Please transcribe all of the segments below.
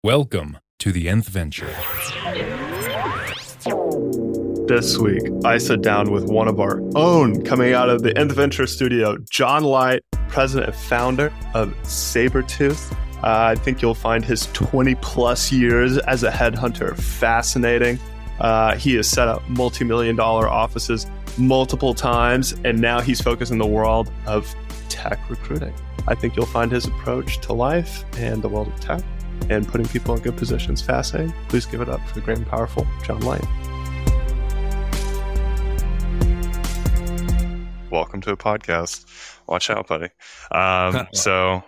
Welcome to the Nth Venture. This week, I sat down with one of our own coming out of the Nth Venture studio, John Light, president and founder of Sabertooth. I think you'll find his 20 plus years as a headhunter fascinating. He has set up multi-million-dollar offices multiple times, and now he's focused in the world of tech recruiting. I think you'll find his approach to life and the world of tech and putting people in good positions fascinating. Please give it up for the great and powerful John Light. Welcome to a podcast. Watch out, buddy. So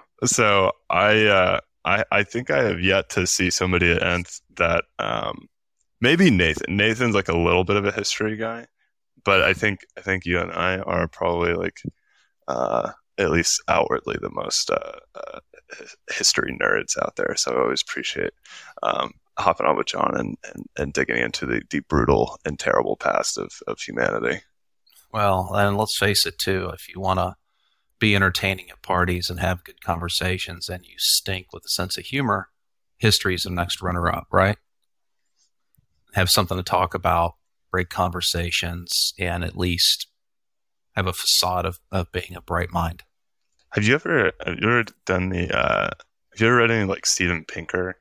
I think I have yet to see somebody at Nth that maybe Nathan. Nathan's like a little bit of a history guy, but I think you and I are probably like at least outwardly the most history nerds out there. So I always appreciate hopping on with John and digging into the brutal and terrible past of humanity. Well, and let's face it too, if you want to be entertaining at parties and have good conversations and you stink with a sense of humor, history is the next runner-up, right? Have something to talk about, break conversations, and at least have a facade of being a bright mind. Have you ever done have you ever read any like Steven Pinker?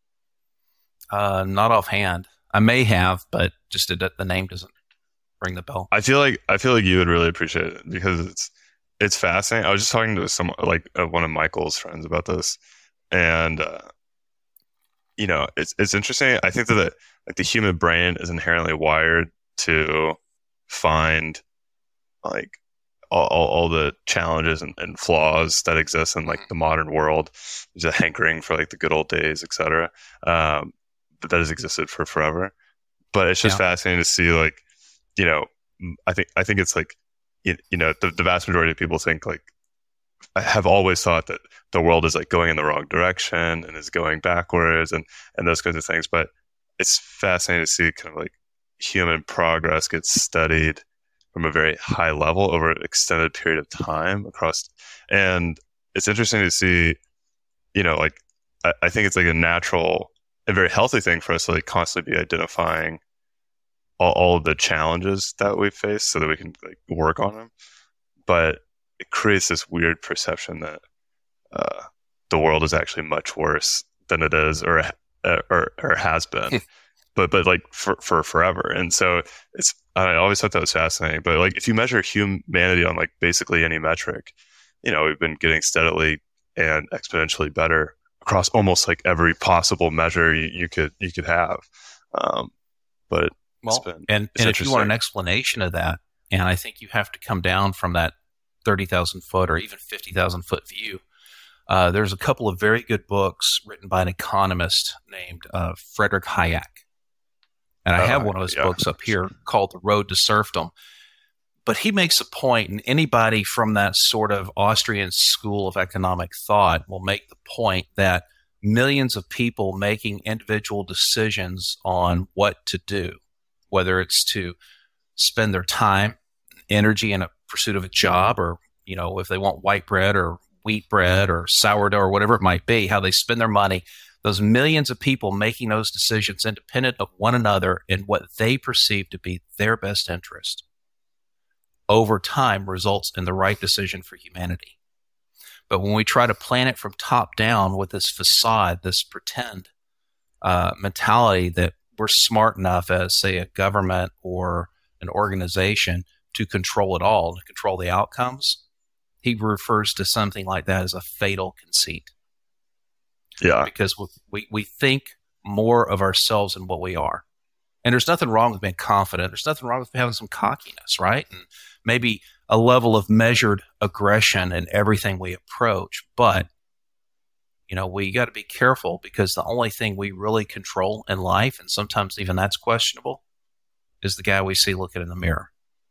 Not offhand. I may have, but just the name doesn't ring the bell. I feel like you would really appreciate it because it's fascinating. I was just talking to one of Michael's friends about this, and it's interesting. I think that the human brain is inherently wired to find like all the challenges and flaws that exist in like the modern world. There's a hankering for like the good old days, etc. But that has existed for forever. But it's just fascinating to see like, I think it's like, the vast majority of people think like, I have always thought that the world is like going in the wrong direction and is going backwards and those kinds of things. But it's fascinating to see kind of like human progress get studied from a very high level over an extended period of time across. And it's interesting to see, like, I think it's like a natural and very healthy thing for us to like constantly be identifying all of the challenges that we face so that we can like work on them. But it creates this weird perception that the world is actually much worse than it is or has been. But like for forever. And so I always thought that was fascinating. But like if you measure humanity on like basically any metric, we've been getting steadily and exponentially better across almost like every possible measure you could have. But and if you want an explanation of that, and I think you have to come down from that 30,000 foot or even 50,000 foot view. There's a couple of very good books written by an economist named Frederick Hayek. And I have one of his books up here called The Road to Serfdom. But he makes a point, and anybody from that sort of Austrian school of economic thought will make the point that millions of people making individual decisions on what to do, whether it's to spend their time, energy in a pursuit of a job, or, if they want white bread or wheat bread or sourdough or whatever it might be, how they spend their money. Those millions of people making those decisions independent of one another in what they perceive to be their best interest over time results in the right decision for humanity. But when we try to plan it from top down with this facade, this pretend mentality that we're smart enough as, say, a government or an organization to control it all, to control the outcomes, he refers to something like that as a fatal conceit. Yeah. Because we think more of ourselves than what we are. And there's nothing wrong with being confident. There's nothing wrong with having some cockiness, right? And maybe a level of measured aggression in everything we approach. But, we got to be careful because the only thing we really control in life, and sometimes even that's questionable, is the guy we see looking in the mirror.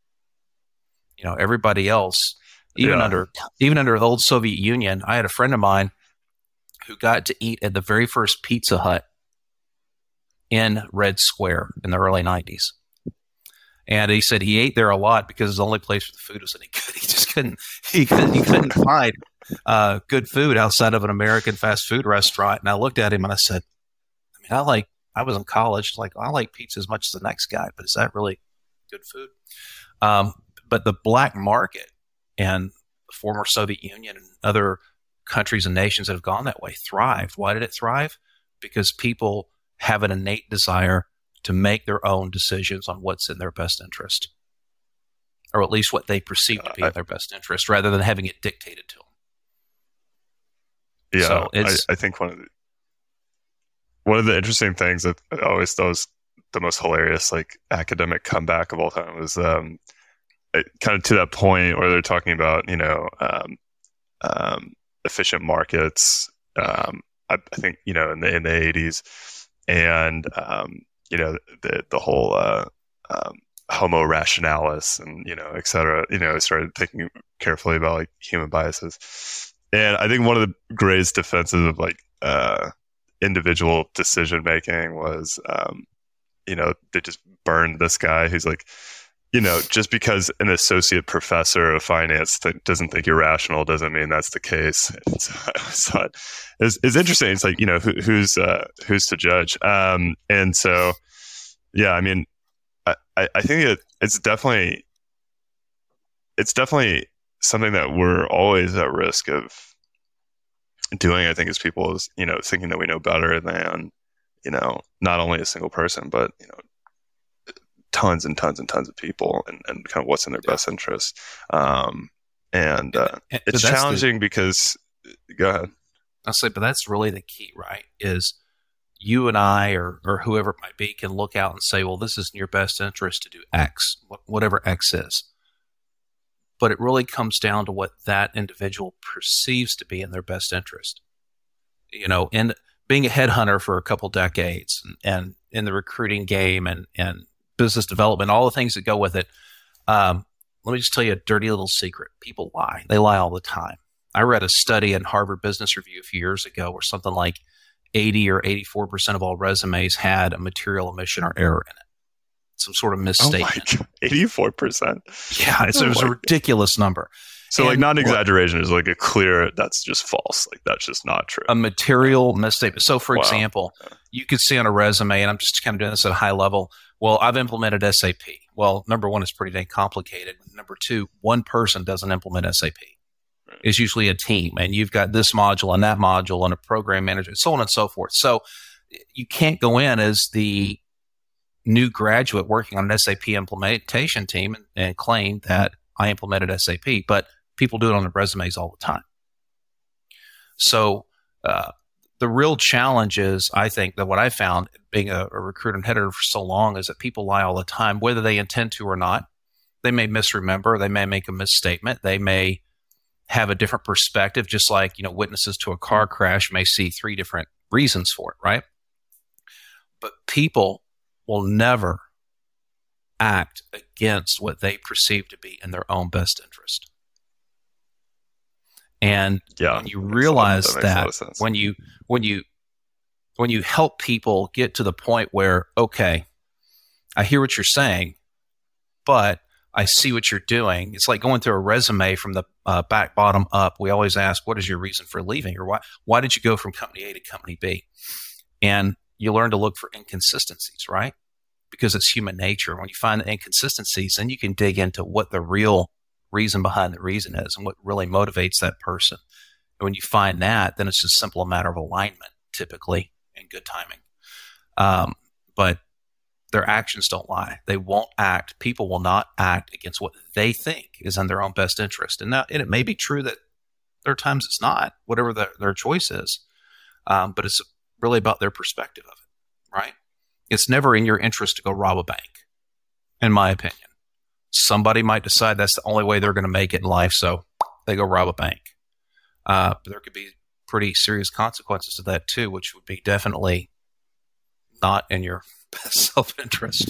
Everybody else, even under the old Soviet Union, I had a friend of mine who got to eat at the very first Pizza Hut in Red Square in the early 90s. And he said he ate there a lot because it's the only place where the food was any good. He just couldn't find good food outside of an American fast food restaurant. And I looked at him and I said, I was in college, like, I like pizza as much as the next guy, but is that really good food? But the black market and the former Soviet Union and other countries and nations that have gone that way thrived. Why did it thrive? Because people have an innate desire to make their own decisions on what's in their best interest, or at least what they perceive to be in their best interest, rather than having it dictated to them. Yeah, so I think one of the interesting things that I always thought was the most hilarious, like, academic comeback of all time was kind of to that point where they're talking about, efficient markets. I think, in the 80s, and the whole homo rationalis, and et cetera. Started thinking carefully about, like, human biases, and I think one of the greatest defenses of, like, individual decision making was, they just burned this guy who's like, just because an associate professor of finance doesn't think you're rational doesn't mean that's the case. And so I always thought it's interesting. It's like, who's to judge? And so, yeah, I mean, I think it's definitely something that we're always at risk of doing. I think as people is, thinking that we know better than, not only a single person, but, tons and tons and tons of people, and kind of what's in their best interest. It's challenging because, go ahead. I'll say, but that's really the key, right? Is you and I, or whoever it might be, can look out and say, well, this is in your best interest to do X, whatever X is. But it really comes down to what that individual perceives to be in their best interest. And being a headhunter for a couple decades, and in the recruiting game and business development, all the things that go with it. Let me just tell you a dirty little secret. People lie. They lie all the time. I read a study in Harvard Business Review a few years ago where something like 80 or 84% of all resumes had a material omission or error in it. Some sort of misstatement. 84%? Yeah, it was a ridiculous number. So, like, not an exaggeration, is like a clear, that's just false. Like, that's just not true. A material misstatement. So, for example, you could see on a resume, and I'm just kind of doing this at a high level, well, I've implemented SAP. Well, number one, it's pretty dang complicated. Number two, one person doesn't implement SAP. Right. It's usually a team, and you've got this module and that module and a program manager, so on and so forth. So you can't go in as the new graduate working on an SAP implementation team and claim that I implemented SAP, but people do it on their resumes all the time. So the real challenge is, I think, that what I found being a recruiter and header for so long is that people lie all the time, whether they intend to or not. They may misremember. They may make a misstatement. They may have a different perspective, just like, witnesses to a car crash may see 3 different reasons for it, right? But people will never act against what they perceive to be in their own best interest. And when you realize that when you help people get to the point where, okay, I hear what you're saying, but I see what you're doing. It's like going through a resume from the back bottom up. We always ask, what is your reason for leaving? Or why did you go from company A to company B? And you learn to look for inconsistencies, right? Because it's human nature. When you find the inconsistencies, then you can dig into what the real reason behind the reason is and what really motivates that person. And when you find that, then it's just simple a matter of alignment, typically, and good timing. But their actions don't lie. They won't act. People will not act against what they think is in their own best interest. And it may be true that there are times it's not, whatever their choice is. But it's really about their perspective of it, right? It's never in your interest to go rob a bank, in my opinion. Somebody might decide that's the only way they're going to make it in life, so they go rob a bank. But there could be pretty serious consequences to that too, which would be definitely not in your best self-interest.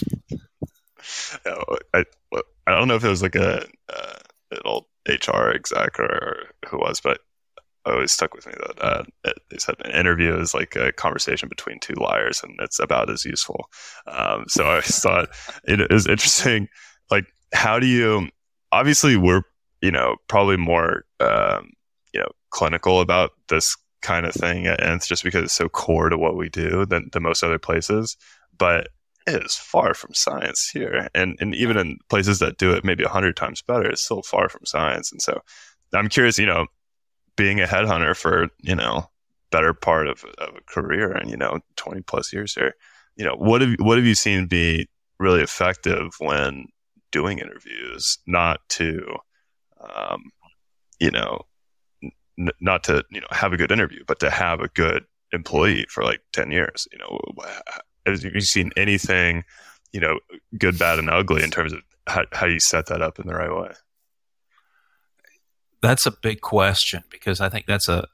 I don't know if it was like an old HR exec or who was, but it always stuck with me that they said an interview is like a conversation between 2 liars, and it's about as useful. So I always thought it was interesting. Like, how do you? Obviously, we're probably more clinical about this kind of thing at Nth just because it's so core to what we do than most other places. But it is far from science here. And even in places that do it maybe 100 times better, it's still far from science. And so I'm curious, being a headhunter for, better part of a career and, 20 plus years here, what have you seen be really effective when doing interviews, not to, not to, have a good interview, but to have a good employee for like 10 years, have you seen anything, good, bad, and ugly in terms of how you set that up in the right way? That's a big question, because I think that's a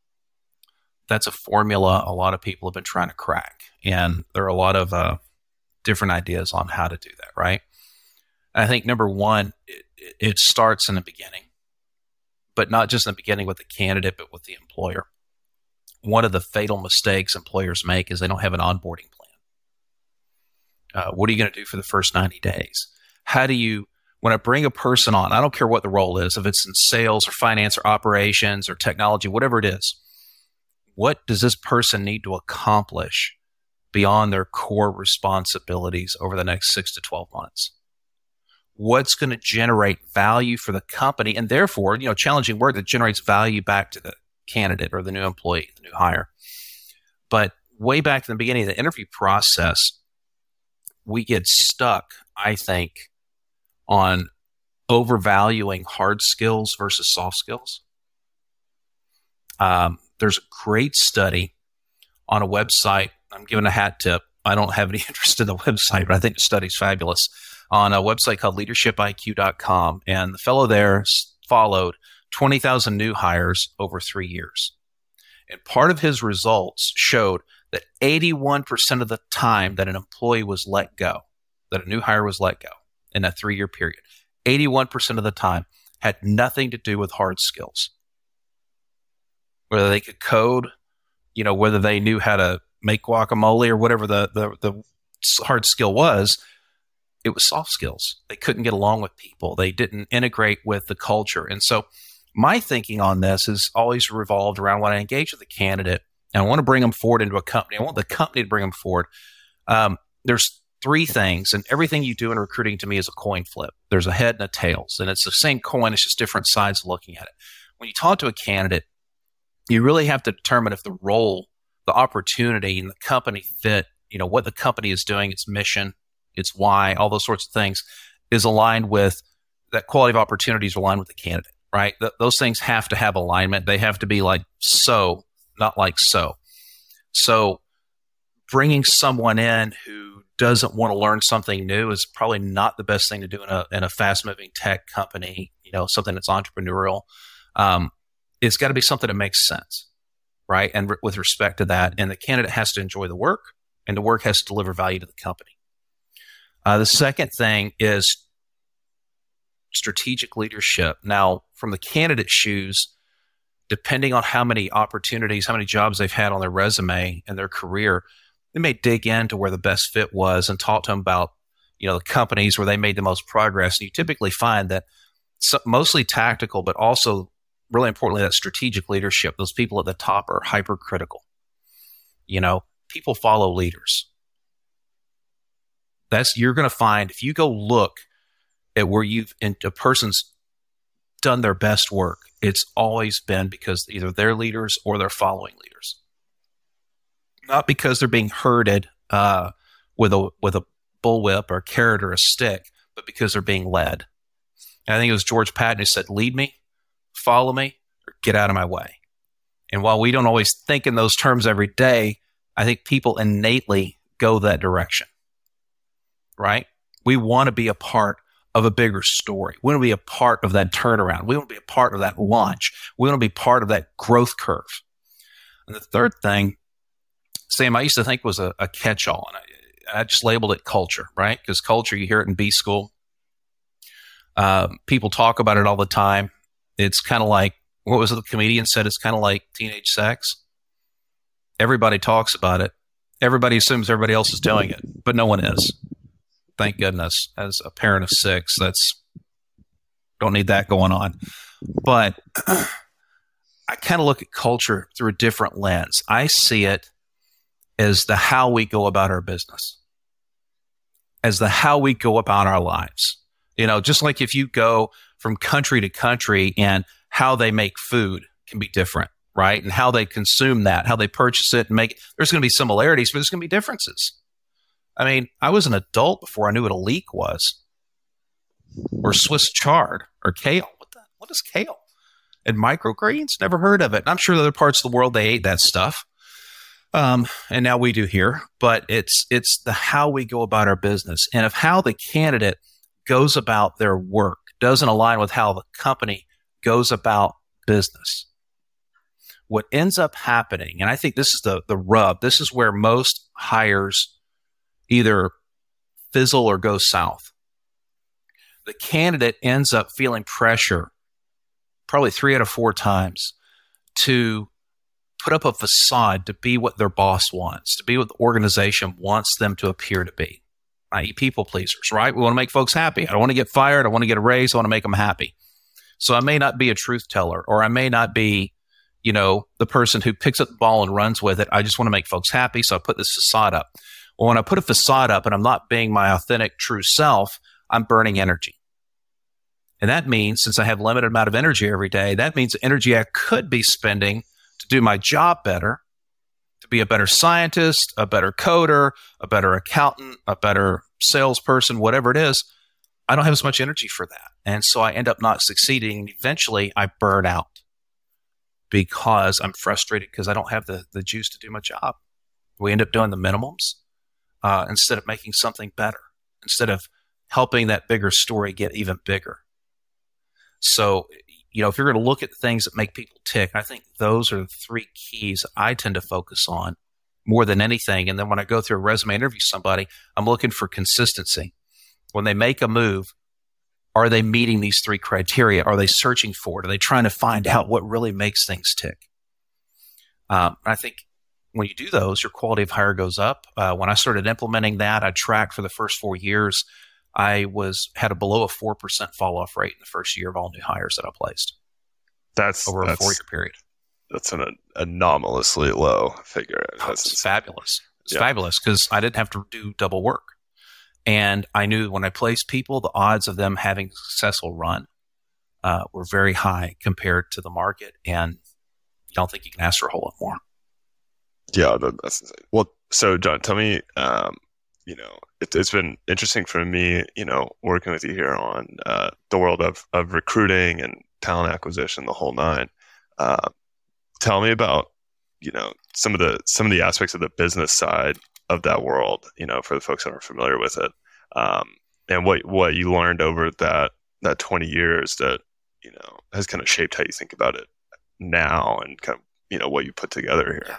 formula a lot of people have been trying to crack. And there are a lot of different ideas on how to do that, right? I think number one, it starts in the beginning, but not just in the beginning with the candidate, but with the employer. One of the fatal mistakes employers make is they don't have an onboarding plan. What are you going to do for the first 90 days? How do you, when I bring a person on, I don't care what the role is, if it's in sales or finance or operations or technology, whatever it is, what does this person need to accomplish beyond their core responsibilities over the next 6 to 12 months? What's going to generate value for the company, and therefore, challenging work that generates value back to the candidate or the new employee, the new hire. But way back in the beginning of the interview process, we get stuck, I think, on overvaluing hard skills versus soft skills. There's a great study on a website. I'm giving a hat tip. I don't have any interest in the website, but I think the study's fabulous. On a website called leadershipiq.com. And the fellow there followed 20,000 new hires over 3 years. And part of his results showed that 81% of the time that an employee was let go, that a new hire was let go in that 3-year period, 81% of the time had nothing to do with hard skills. Whether they could code, whether they knew how to make guacamole or whatever the hard skill was, it was soft skills. They couldn't get along with people. They didn't integrate with the culture. And so my thinking on this is always revolved around when I engage with a candidate and I want to bring them forward into a company. I want the company to bring them forward. There's 3 things, and everything you do in recruiting to me is a coin flip. There's a head and a tails, and it's the same coin. It's just different sides of looking at it. When you talk to a candidate, you really have to determine if the role, the opportunity, and the company fit, what the company is doing, its mission, its why, all those sorts of things, is aligned with that quality of opportunities aligned with the candidate, right? Those things have to have alignment. They have to be like so, not like so. So bringing someone in who doesn't want to learn something new is probably not the best thing to do in a fast-moving tech company, something that's entrepreneurial. It's got to be something that makes sense, right? And with respect to that, and the candidate has to enjoy the work, and the work has to deliver value to the company. The second thing is strategic leadership. Now, from the candidate's shoes, depending on how many opportunities, how many jobs they've had on their resume and their career, they may dig into where the best fit was and talk to them about, the companies where they made the most progress. And you typically find that mostly tactical, but also really importantly, that strategic leadership, those people at the top are hypercritical. People follow leaders. You're going to find, if you go look at where a person's done their best work, it's always been because either they're leaders or they're following leaders. Not because they're being herded with a bullwhip or a carrot or a stick, but because they're being led. And I think it was George Patton who said, lead me, follow me, or get out of my way. And while we don't always think in those terms every day, I think people innately go that direction. Right? We want to be a part of a bigger story. We want to be a part of that turnaround. We want to be a part of that launch. We want to be part of that growth curve. And the third thing, Sam, I used to think was a catch-all, and I just labeled it culture, right? Because culture, you hear it in B school. People talk about it all the time. It's kind of like, what was it the comedian said? It's kind of like teenage sex. Everybody talks about it. Everybody assumes everybody else is doing it, but no one is. Thank goodness. As a parent of 6, don't need that going on. But I kind of look at culture through a different lens. I see it as the how we go about our business, as the how we go about our lives. Just like if you go from country to country and how they make food can be different, right? And how they consume that, how they purchase it and make it. There's going to be similarities, but there's going to be differences. I mean, I was an adult before I knew what a leek was, or Swiss chard, or kale. What is kale? And microgreens? Never heard of it. I'm sure in other parts of the world they ate that stuff. And now we do here. But it's the how we go about our business. And if how the candidate goes about their work doesn't align with how the company goes about business, what ends up happening, and I think this is the rub, this is where most hires either fizzle or go south. The candidate ends up feeling pressure probably 3 out of 4 times to put up a facade to be what their boss wants, to be what the organization wants them to appear to be, i.e. people pleasers, right? We want to make folks happy. I don't want to get fired. I want to get a raise. I want to make them happy. So I may not be a truth teller, or I may not be, the person who picks up the ball and runs with it. I just want to make folks happy. So I put this facade up. Well, when I put a facade up and I'm not being my authentic, true self, I'm burning energy. And that means, since I have limited amount of energy every day, that means the energy I could be spending to do my job better, to be a better scientist, a better coder, a better accountant, a better salesperson, whatever it is, I don't have as much energy for that. And so I end up not succeeding. And eventually I burn out because I'm frustrated because I don't have the juice to do my job. We end up doing the minimums instead of making something better, instead of helping that bigger story get even bigger. So, if you're going to look at things that make people tick, I think those are the 3 keys I tend to focus on more than anything. And then when I go through a resume interview somebody, I'm looking for consistency. When they make a move, are they meeting these 3 criteria? Are they searching for it? Are they trying to find out what really makes things tick? I think when you do those, your quality of hire goes up. When I started implementing that, I tracked for the first 4 years. I had a below a 4% fall off rate in the first year of all new hires that I placed. That's over a 4-year period. That's an anomalously low figure. It's fabulous. It's fabulous because I didn't have to do double work. And I knew when I placed people, the odds of them having a successful run were very high compared to the market. And I don't think you can ask for a whole lot more. Yeah, that's insane. Well, so John, tell me, it's been interesting for me, working with you here on the world of recruiting and talent acquisition, the whole nine. Tell me about, some of the aspects of the business side of that world, for the folks that aren't familiar with it, and what you learned over that 20 years that, has kind of shaped how you think about it now and kind of, what you put together here.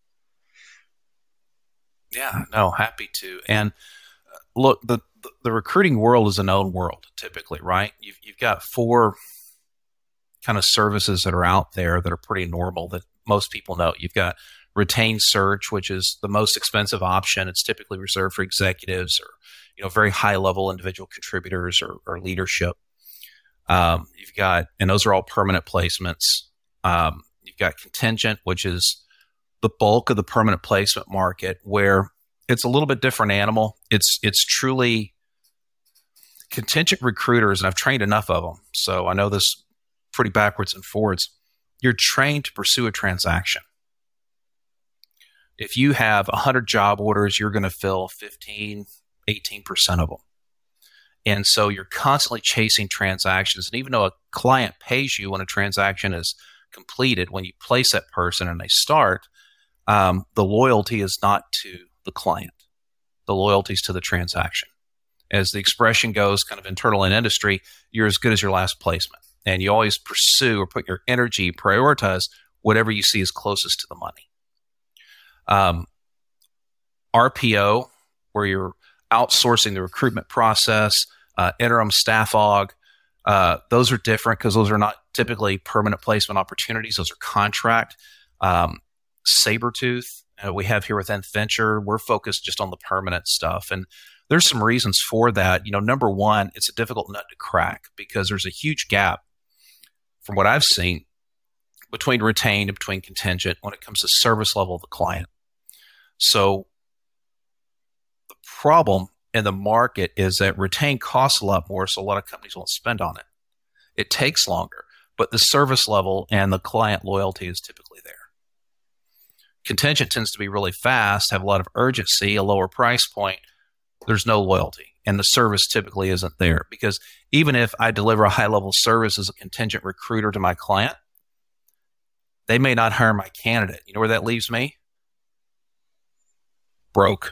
Yeah, no, happy to. And look, the recruiting world is a known world typically, right? You've got 4 kind of services that are out there that are pretty normal that most people know. You've got retained search, which is the most expensive option. It's typically reserved for executives or, very high level individual contributors or leadership. You've got, and those are all permanent placements. You've got contingent, which is the bulk of the permanent placement market, where it's a little bit different animal. It's truly contingent recruiters, and I've trained enough of them, so I know this pretty backwards and forwards. You're trained to pursue a transaction. If you have 100 job orders, you're going to fill 15, 18% of them. And so you're constantly chasing transactions. And even though a client pays you when a transaction is completed, when you place that person and they start, the loyalty is not to the client. The loyalty is to the transaction. As the expression goes, kind of internal in industry, you're as good as your last placement. And you always pursue or put your energy, prioritize whatever you see is closest to the money. RPO, where you're outsourcing the recruitment process, interim staff aug, those are different because those are not typically permanent placement opportunities. Those are contract. Sabretooth, we have here with Nth Venture, we're focused just on the permanent stuff. And there's some reasons for that. Number one, it's a difficult nut to crack because there's a huge gap from what I've seen between retained and between contingent when it comes to service level of the client. So the problem in the market is that retained costs a lot more, so a lot of companies won't spend on it. It takes longer, but the service level and the client loyalty is typically there. Contingent tends to be really fast, have a lot of urgency, a lower price point. There's no loyalty, and the service typically isn't there, because even if I deliver a high-level service as a contingent recruiter to my client, they may not hire my candidate. You know where that leaves me? Broke.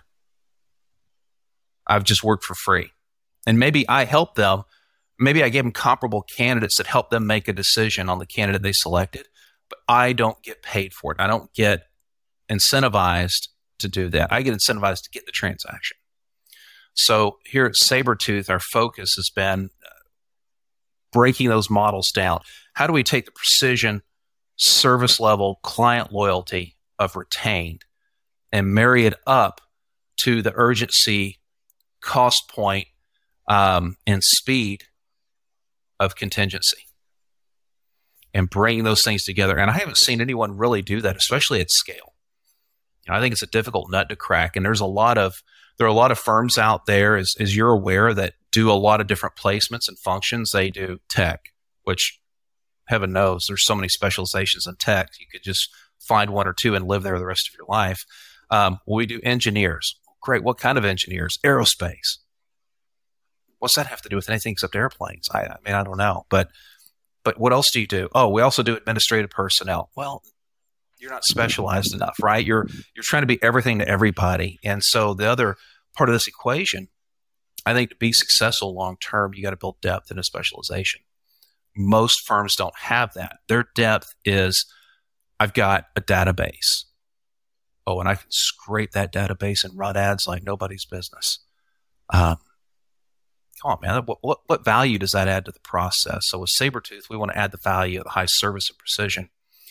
I've just worked for free. And maybe I help them. Maybe I gave them comparable candidates that help them make a decision on the candidate they selected, but I don't get paid for it. I don't get incentivized to do that. I get incentivized to get the transaction. So here at Sabretooth, our focus has been breaking those models down. How do we take the precision, service level, client loyalty of retained and marry it up to the urgency, cost point, and speed of contingency, and bringing those things together? And I haven't seen anyone really do that, especially at scale. I think it's a difficult nut to crack, and there are a lot of firms out there, as you're aware, that do a lot of different placements and functions. They do tech, which heaven knows there's so many specializations in tech. You could just find one or two and live there the rest of your life. We do engineers. Great. What kind of engineers? Aerospace. What's that have to do with anything except airplanes? I mean, I don't know. But what else do you do? Oh, we also do administrative personnel. Well, you're not specialized enough, right? You're trying to be everything to everybody. And so the other part of this equation, I think, to be successful long term, you got to build depth in a specialization. Most firms don't have that. Their depth is, I've got a database. Oh, and I can scrape that database and run ads like nobody's business. Come on, man. What value does that add to the process? So with Sabretooth, we want to add the value of the high service and precision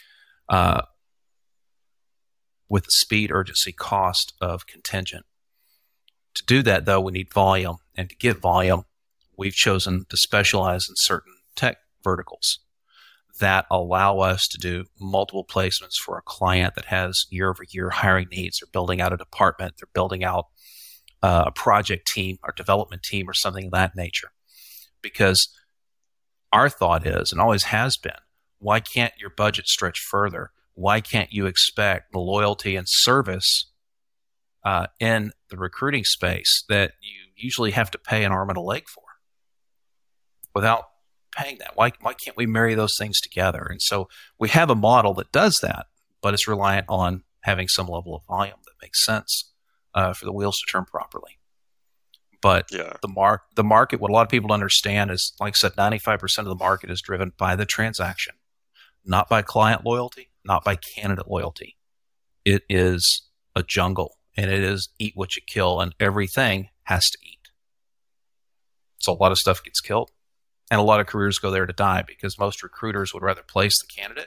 with the speed, urgency, cost of contingent. To do that, though, we need volume. And to get volume, we've chosen to specialize in certain tech verticals that allow us to do multiple placements for a client that has year-over-year hiring needs. They're building out a department. They're building out a project team or development team or something of that nature. Because our thought is, and always has been, why can't your budget stretch further? Why can't you expect the loyalty and service in the recruiting space that you usually have to pay an arm and a leg for without paying that? Why can't we marry those things together? And so we have a model that does that, but it's reliant on having some level of volume that makes sense for the wheels to turn properly. But the market, what a lot of people don't understand is, like I said, 95% of the market is driven by the transaction, not by client loyalty, not by candidate loyalty. It is a jungle, and it is eat what you kill, and everything has to eat. So a lot of stuff gets killed, and a lot of careers go there to die, because most recruiters would rather place the candidate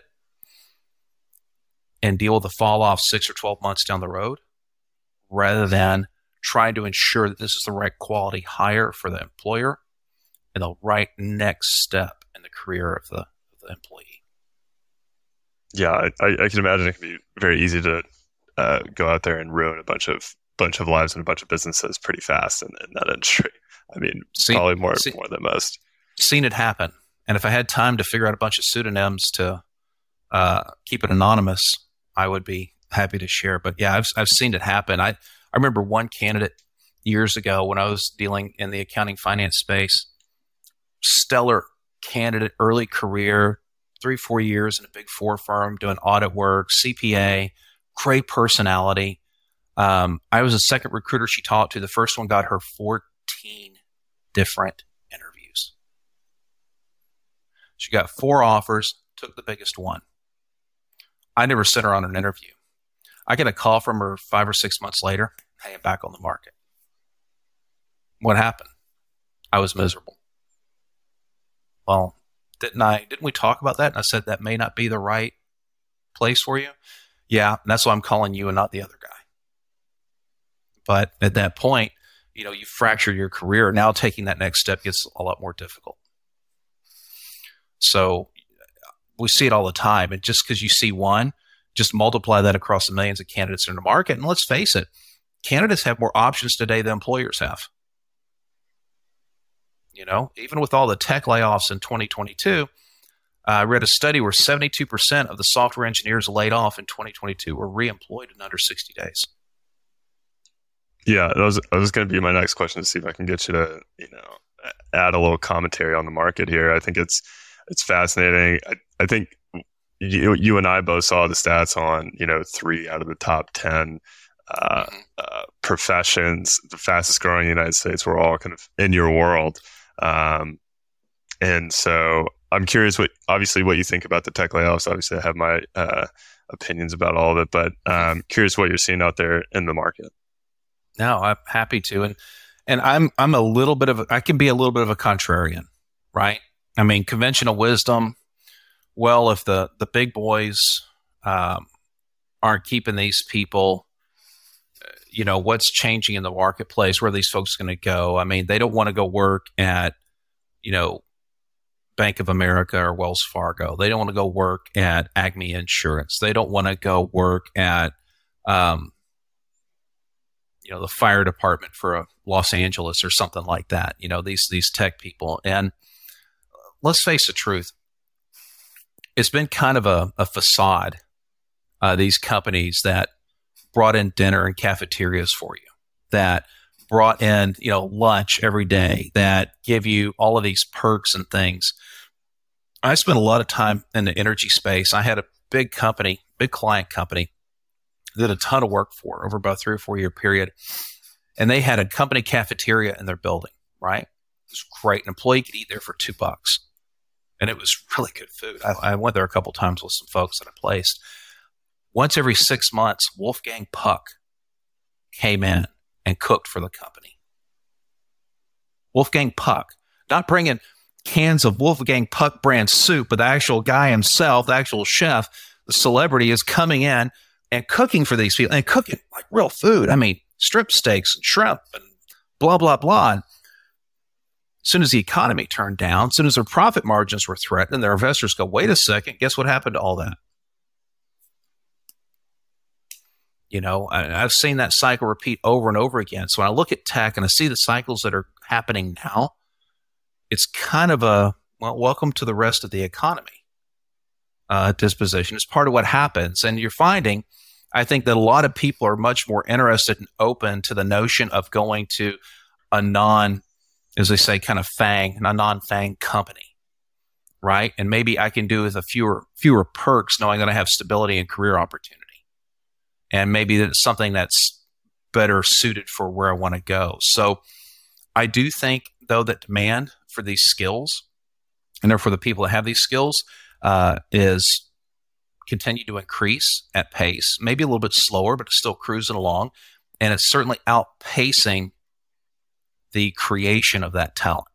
and deal with the fall off 6 or 12 months down the road rather than trying to ensure that this is the right quality hire for the employer and the right next step in the career of the employee. Yeah, I can imagine it can be very easy to go out there and ruin a bunch of lives and a bunch of businesses pretty fast in that industry. I mean, probably more than most. Seen it happen. And if I had time to figure out a bunch of pseudonyms to keep it anonymous, I would be happy to share. But yeah, I've seen it happen. I remember one candidate years ago when I was dealing in the accounting finance space. Stellar candidate, early career, 3-4 years in a Big Four firm doing audit work, CPA, great personality. I was the second recruiter she talked to. The first one got her 14 different interviews. She got 4 offers, took the biggest one. I never sent her on an interview. I get a call from her 5 or 6 months later. Hey, I'm back on the market. What happened? I was miserable. Well, didn't we talk about that? And I said, that may not be the right place for you. Yeah, and that's why I'm calling you and not the other guy. But at that point, you fractured your career. Now taking that next step gets a lot more difficult. So we see it all the time. And just because you see one, just multiply that across the millions of candidates in the market. And let's face it, candidates have more options today than employers have. Even with all the tech layoffs in 2022, I read a study where 72% of the software engineers laid off in 2022 were reemployed in under 60 days. Yeah, that was going to be my next question, to see if I can get you to, add a little commentary on the market here. I think it's fascinating. I think you and I both saw the stats on, 3 out of the top 10 professions, the fastest growing in the United States, were all kind of in your world. And so I'm curious what you think about the tech layoffs. Obviously, I have my opinions about all of it, but I'm curious what you're seeing out there in the market. No, I'm happy to. And I'm I can be a little bit of a contrarian, right? I mean, conventional wisdom, well, if the big boys aren't keeping these people, what's changing in the marketplace? Where are these folks going to go? I mean, they don't want to go work at, Bank of America or Wells Fargo. They don't want to go work at Acme Insurance. They don't want to go work at, the fire department for Los Angeles or something like that. These tech people. And let's face the truth. It's been kind of a facade. These companies that brought in dinner and cafeterias for you, that brought in, lunch every day, that give you all of these perks and things. I spent a lot of time in the energy space. I had a big client company, did a ton of work for over about a 3 or 4 year period. And they had a company cafeteria in their building, right? It was great. An employee could eat there for $2. And it was really good food. I went there a couple times with some folks that I placed. Once every 6 months, Wolfgang Puck came in and cooked for the company. Wolfgang Puck, not bringing cans of Wolfgang Puck brand soup, but the actual guy himself, the actual chef, the celebrity, is coming in and cooking for these people, and cooking like real food. I mean, strip steaks and shrimp and blah, blah, blah. And as soon as the economy turned down, as soon as their profit margins were threatened, their investors go, wait a second, guess what happened to all that? I've seen that cycle repeat over and over again. So when I look at tech and I see the cycles that are happening now, it's kind of welcome to the rest of the economy disposition. It's part of what happens. And you're finding, I think, that a lot of people are much more interested and open to the notion of going to a as they say, kind of a non-FANG company, right? And maybe I can do with a fewer perks, knowing that I have stability and career opportunity. And maybe that's something that's better suited for where I want to go. So I do think, though, that demand for these skills, and therefore the people that have these skills, is continue to increase at pace, maybe a little bit slower, but it's still cruising along. And it's certainly outpacing the creation of that talent.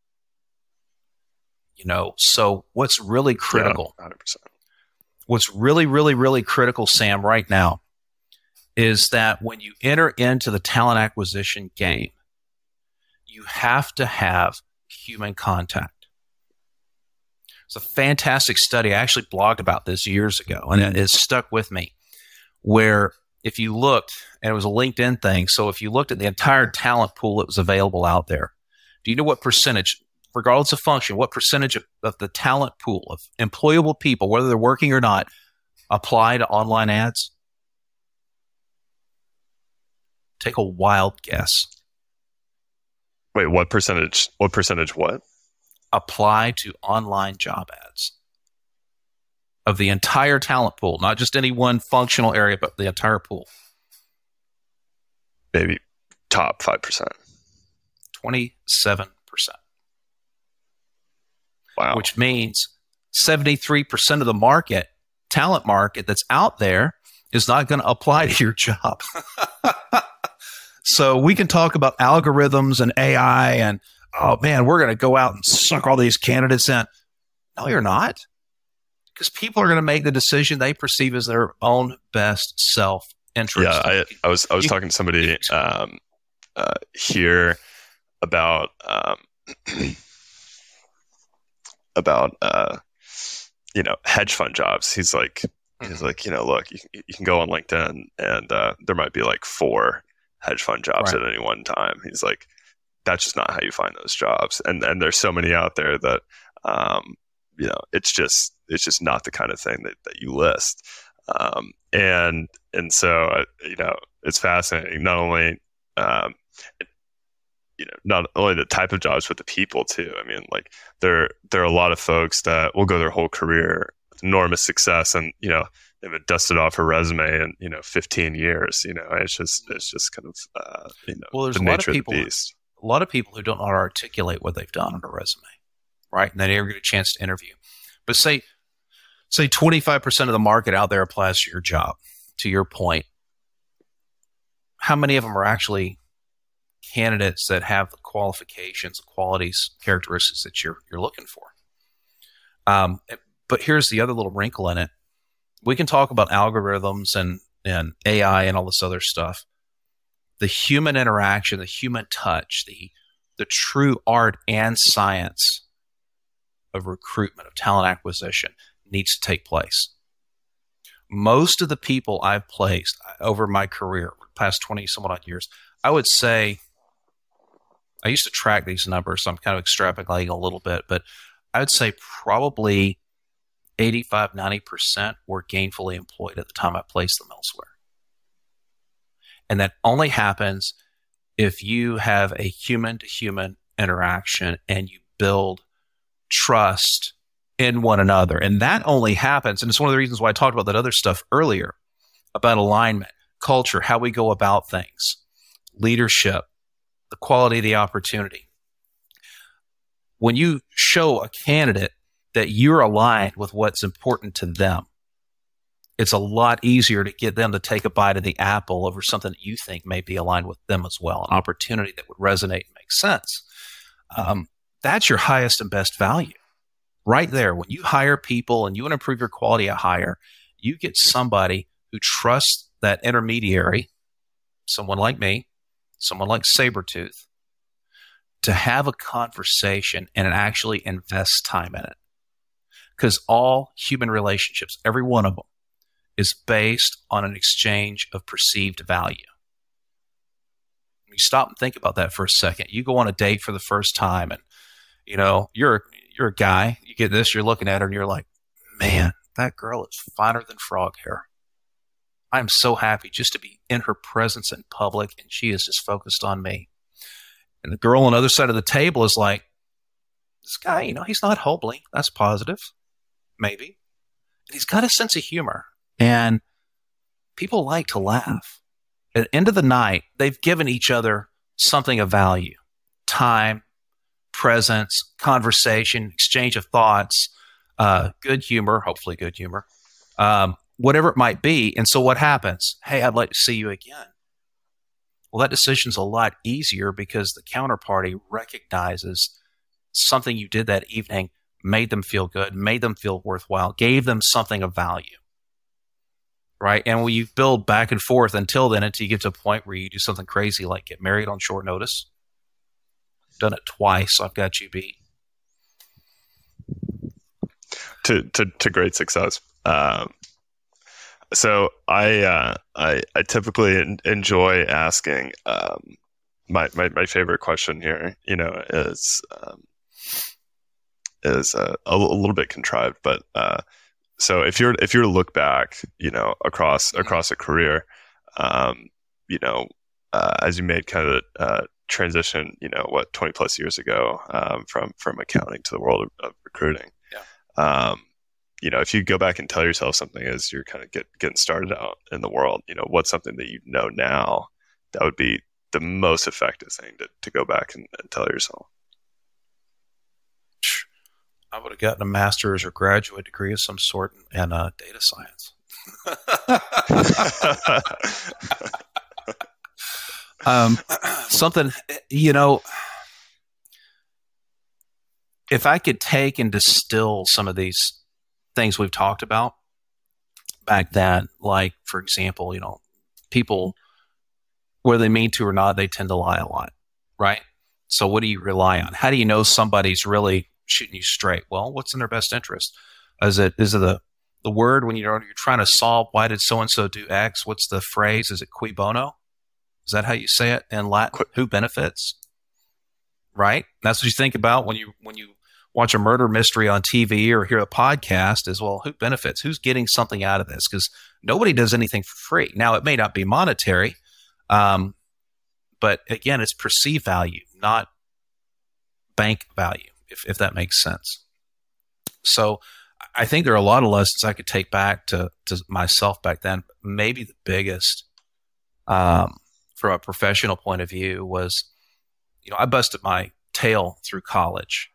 So what's really critical, 100%. What's really, really, really critical, Sam, right now, is that when you enter into the talent acquisition game, you have to have human contact. It's a fantastic study. I actually blogged about this years ago, and it has stuck with me, where if you looked, and it was a LinkedIn thing, so if you looked at the entire talent pool that was available out there, do you know what percentage, regardless of function, what percentage of the talent pool of employable people, whether they're working or not, apply to online ads? Take a wild guess. Wait, what percentage? What percentage what? Apply to online job ads of the entire talent pool, not just any one functional area, but the entire pool. Maybe top 5%. 27%. Wow. Which means 73% of the talent market that's out there is not going to apply to your job. So we can talk about algorithms and AI and, oh man, we're going to go out and suck all these candidates in. No, you're not. Because people are going to make the decision they perceive as their own best self-interest. Yeah, I was talking to somebody here about hedge fund jobs. He's like, look, you can go on LinkedIn and there might be like 4 hedge fund jobs at any one time. He's like, that's just not how you find those jobs. And there's so many out there that, it's just not the kind of thing that you list. And so, it's fascinating, not only the type of jobs, but the people too. I mean, like there are a lot of folks that will go their whole career with enormous success, and they've been dusted off a resume in 15 years. It's just kind of well, there's the nature of the beast. A lot of people who don't know how to articulate what they've done on a resume, right? And they never get a chance to interview. But say 25% of the market out there applies to your job. To your point, how many of them are actually candidates that have the qualifications, qualities, characteristics that you're looking for? But here's the other little wrinkle in it. We can talk about algorithms and AI and all this other stuff. The human interaction, the human touch, the true art and science of recruitment, of talent acquisition needs to take place. Most of the people I've placed over my career, past 20 some odd years, I would say, I used to track these numbers, so I'm kind of extrapolating a little bit, but I would say probably 85, 90% were gainfully employed at the time I placed them elsewhere. And that only happens if you have a human-to-human interaction and you build trust in one another. And that only happens, and it's one of the reasons why I talked about that other stuff earlier, about alignment, culture, how we go about things, leadership, the quality of the opportunity. When you show a candidate that you're aligned with what's important to them, it's a lot easier to get them to take a bite of the apple over something that you think may be aligned with them as well, an opportunity that would resonate and make sense. That's your highest and best value. Right there, when you hire people and you want to improve your quality of hire, you get somebody who trusts that intermediary, someone like me, someone like Sabretooth, to have a conversation and actually invest time in it. Because all human relationships, every one of them, is based on an exchange of perceived value. You stop and think about that for a second. You go on a date for the first time and, you're a guy, you get this, you're looking at her and you're like, man, that girl is finer than frog hair. I'm so happy just to be in her presence in public, and she is just focused on me. And the girl on the other side of the table is like, this guy, he's not homely. That's positive. Maybe. And he's got a sense of humor. And people like to laugh. At the end of the night, they've given each other something of value. Time, presence, conversation, exchange of thoughts, good humor, hopefully good humor, whatever it might be. And so what happens? Hey, I'd like to see you again. Well, that decision's a lot easier because the counterparty recognizes something you did that evening made them feel good, made them feel worthwhile, gave them something of value. Right? And when you build back and forth until then, until you get to a point where you do something crazy like get married on short notice. Done it twice. I've got you beat. To great success. So I typically enjoy asking my favorite question here. Is a little bit contrived, but so if you're to look back, across a career, as you made kind of transition, 20 plus years ago, from accounting to the world of recruiting. Yeah. If you go back and tell yourself something as you're kind of getting started out in the world, what's something that now that would be the most effective thing to go back and tell yourself? I would have gotten a master's or graduate degree of some sort in data science. Something, if I could take and distill some of these things we've talked about back then, like, for example, people, whether they mean to or not, they tend to lie a lot, right? So what do you rely on? How do you know somebody's really shooting you straight? Well, what's in their best interest? Is it the word when you're trying to solve why did so and so do X? What's the phrase? Is it cui bono? Is that how you say it in Latin? Who benefits? Right? That's what you think about when you watch a murder mystery on TV or hear a podcast is, well, who benefits? Who's getting something out of this? Because nobody does anything for free. Now, it may not be monetary, but again, it's perceived value, not bank value, if that makes sense. So I think there are a lot of lessons I could take back to myself back then. Maybe the biggest from a professional point of view was, I busted my tail through college.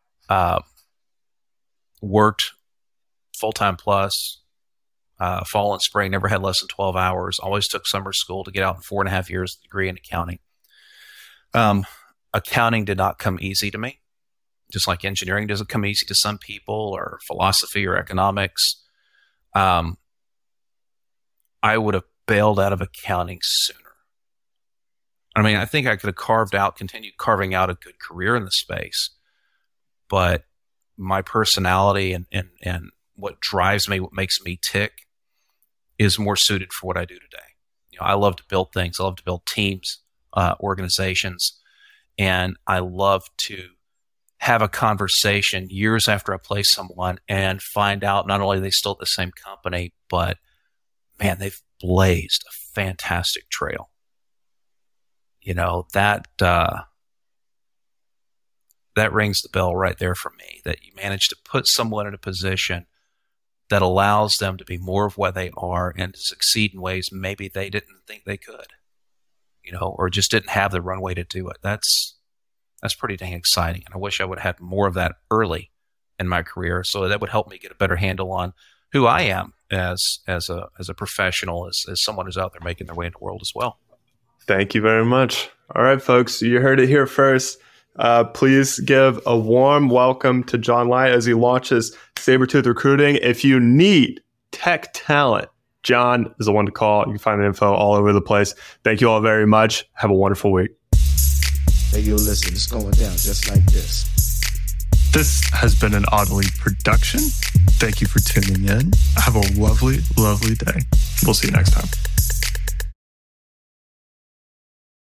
Worked full-time plus, fall and spring, never had less than 12 hours, always took summer school to get out in 4.5 years, degree in accounting. Accounting did not come easy to me, just like engineering doesn't come easy to some people, or philosophy or economics. I would have bailed out of accounting sooner. I mean, I think I could have continued carving out a good career in the space, but my personality and what drives me, what makes me tick, is more suited for what I do today. I love to build things. I love to build teams, organizations, and I love to have a conversation years after I place someone and find out not only are they still at the same company, but man, they've blazed a fantastic trail. That rings the bell right there for me, that you manage to put someone in a position that allows them to be more of what they are and to succeed in ways maybe they didn't think they could, or just didn't have the runway to do it. That's pretty dang exciting. And I wish I would have had more of that early in my career, so that would help me get a better handle on who I am as a professional, as someone who's out there making their way in the world as well. Thank you very much. All right, folks, you heard it here first. Please give a warm welcome to John Light as he launches Sabretooth Recruiting. If you need tech talent, John is the one to call. You can find the info all over the place. Thank you all very much. Have a wonderful week. Hey, yo, listen, it's going down just like this. This has been an Audely production. Thank you for tuning in. Have a lovely, lovely day. We'll see you next time.